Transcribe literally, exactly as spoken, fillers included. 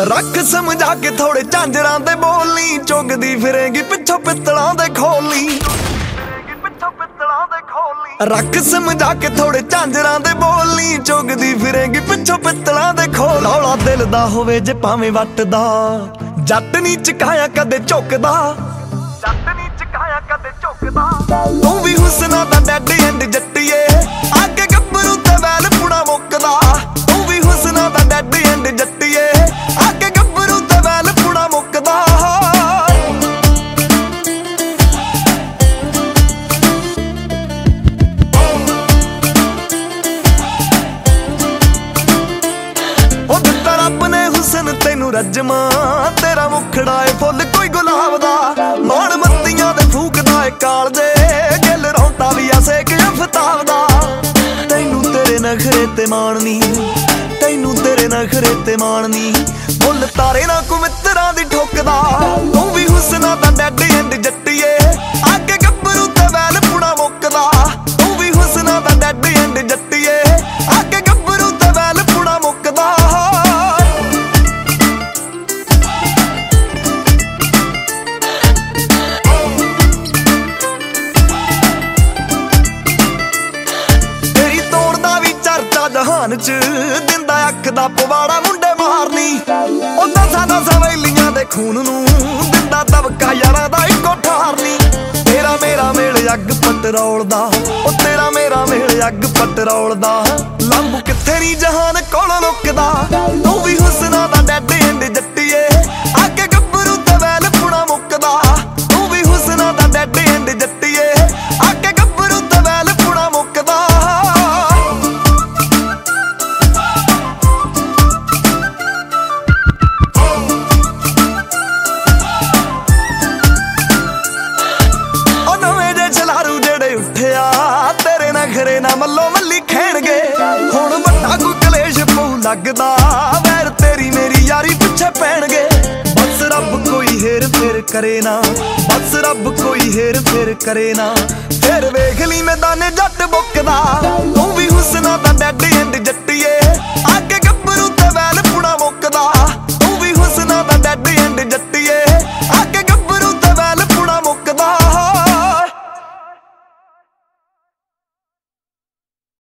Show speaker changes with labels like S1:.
S1: रख समझा के थोड़े झांजरां दे बोली, चुगदी फिरेंगी पिछों पित्तलां दे खोली। रख समझा के थोड़े झांजरां दे बोली, चुगदी फिरेंगी पिछों पित्तलां दे खोल। रौला दिल दा होवे जे भावें वट दा, जट नी चकाया कदे झुकदा, जट नी चकाया कदे झुकदा। तू भी हुस्ना दा डैड एंड जट्टीए, आगे गब्बरू ते वैल पुणा मुकदा। तू भी हुस्ना दा डैड एंड जट्टीए, आगे गब्बरू ते वैल पुणा मुकदा। तेनू रजमा तेरा मुखड़ा है फुल कोई गुलाब दा, मौन मत्तियां दे फूकदा है कालजे, गिल रौंटा भी ऐसे कि अफताब दा। तैनू तेरे नखरे ते माणनी, तैनू तेरे नखरे ते माणनी, मुल तारे ना को मित्तरां दी ठोकदा। तू भी हुस्ना दा डैड एंड जट्टीए, आगे गब्बरू ते वैल पुणा मुकदा। तू भी हुस्ना दा डैड एंड जट्टीए, आगे गब्बरू ते वैल पुणा मुकदा। जहान च दिंदा अख दा पवाड़ा मुंडे मारनी, ओदा सादा सवेलियां दे खून नू दिंदा दबका यारां दा इको ठारनी। तेरा मेरा मेल अग पटरोल दा, ओ तेरा मेरा मेल अग पटरोल दा, लंबू किथे नी जहान कोल लुकदा। तू भी हुस्ना दा डैड एंड जट्टीए, आगे गब्बरू ते वैल पुणा मुकदा। तू भी हुस्ना दा डैड एंड जट्टीए, आगे गब्बरू ते वैल पुणा मुकदा। तेरे नखरे ना मल्लो मल्ली खेणगे, हुण वड्डा कोई कलेश पऊ लगदा, वैर तेरी मेरी यारी पिछे पैणगे। बस रब कोई हेर फेर करे ना, बस रब कोई हेर फेर करे ना, फिर वेख ली मैदाने जट बुकदा। तू भी हुस्ना दा डैड एंड